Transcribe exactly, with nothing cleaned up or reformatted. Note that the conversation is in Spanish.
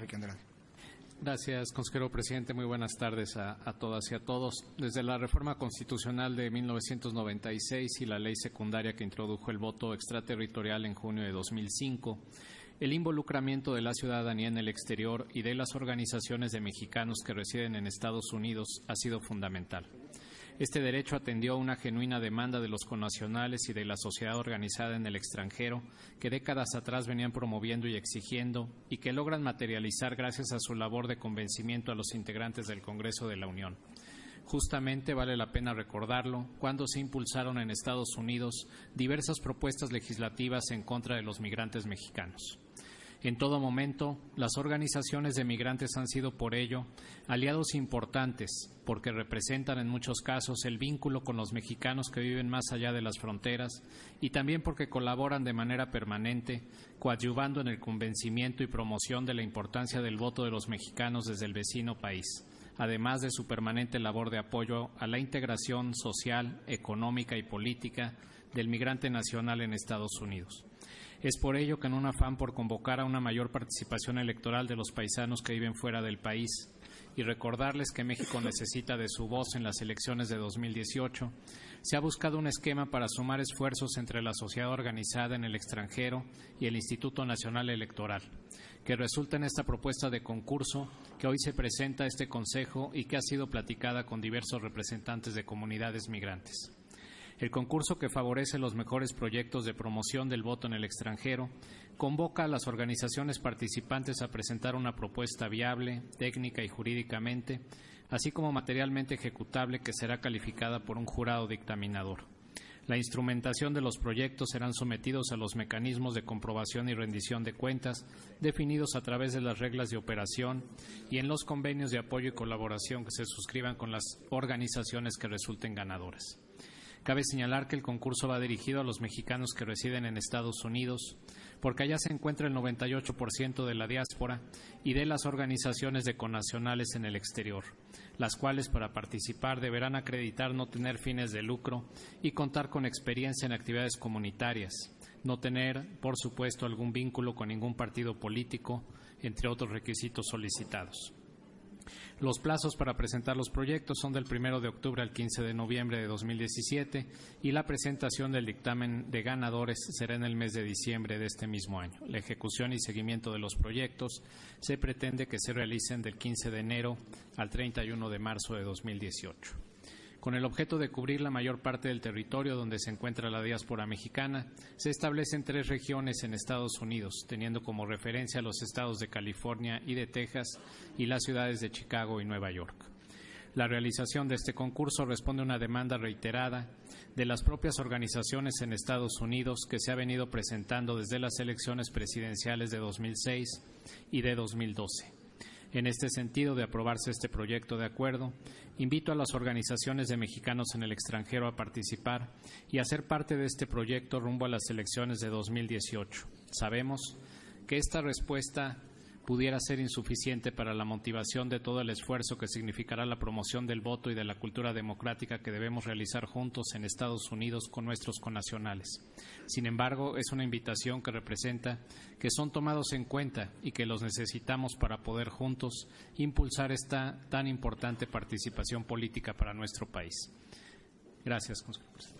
Enrique Andrade. Gracias, consejero presidente. Muy buenas tardes a, a todas y a todos. Desde la reforma constitucional de mil novecientos noventa y seis y la ley secundaria que introdujo el voto extraterritorial en junio de dos mil cinco, el involucramiento de la ciudadanía en el exterior y de las organizaciones de mexicanos que residen en Estados Unidos ha sido fundamental. Este derecho atendió a una genuina demanda de los connacionales y de la sociedad organizada en el extranjero que décadas atrás venían promoviendo y exigiendo y que logran materializar gracias a su labor de convencimiento a los integrantes del Congreso de la Unión. Justamente vale la pena recordarlo cuando se impulsaron en Estados Unidos diversas propuestas legislativas en contra de los migrantes mexicanos. En todo momento, las organizaciones de migrantes han sido por ello aliados importantes, porque representan en muchos casos el vínculo con los mexicanos que viven más allá de las fronteras y también porque colaboran de manera permanente, coadyuvando en el convencimiento y promoción de la importancia del voto de los mexicanos desde el vecino país, además de su permanente labor de apoyo a la integración social, económica y política del migrante nacional en Estados Unidos. Es por ello que en un afán por convocar a una mayor participación electoral de los paisanos que viven fuera del país y recordarles que México necesita de su voz en las elecciones de dos mil dieciocho, se ha buscado un esquema para sumar esfuerzos entre la sociedad organizada en el extranjero y el Instituto Nacional Electoral, que resulta en esta propuesta de concurso que hoy se presenta a este Consejo y que ha sido platicada con diversos representantes de comunidades migrantes. El concurso, que favorece los mejores proyectos de promoción del voto en el extranjero, convoca a las organizaciones participantes a presentar una propuesta viable, técnica y jurídicamente, así como materialmente ejecutable que será calificada por un jurado dictaminador. La instrumentación de los proyectos serán sometidos a los mecanismos de comprobación y rendición de cuentas definidos a través de las reglas de operación y en los convenios de apoyo y colaboración que se suscriban con las organizaciones que resulten ganadoras. Cabe señalar que el concurso va dirigido a los mexicanos que residen en Estados Unidos, porque allá se encuentra el noventa y ocho por ciento de la diáspora y de las organizaciones de connacionales en el exterior, las cuales para participar deberán acreditar no tener fines de lucro y contar con experiencia en actividades comunitarias, no tener, por supuesto, algún vínculo con ningún partido político, entre otros requisitos solicitados. Los plazos para presentar los proyectos son del primero de octubre al quince de noviembre de dos mil diecisiete y la presentación del dictamen de ganadores será en el mes de diciembre de este mismo año. La ejecución y seguimiento de los proyectos se pretende que se realicen del quince de enero al treinta y uno de marzo de dos mil dieciocho. Con el objeto de cubrir la mayor parte del territorio donde se encuentra la diáspora mexicana, se establecen tres regiones en Estados Unidos, teniendo como referencia los estados de California y de Texas y las ciudades de Chicago y Nueva York. La realización de este concurso responde a una demanda reiterada de las propias organizaciones en Estados Unidos que se ha venido presentando desde las elecciones presidenciales de dos mil seis y de dos mil doce. En este sentido, de aprobarse este proyecto de acuerdo, invito a las organizaciones de mexicanos en el extranjero a participar y a ser parte de este proyecto rumbo a las elecciones de dos mil dieciocho. Sabemos que esta respuesta pudiera ser insuficiente para la motivación de todo el esfuerzo que significará la promoción del voto y de la cultura democrática que debemos realizar juntos en Estados Unidos con nuestros connacionales. Sin embargo, es una invitación que representa que son tomados en cuenta y que los necesitamos para poder juntos impulsar esta tan importante participación política para nuestro país. Gracias, consejero presidente.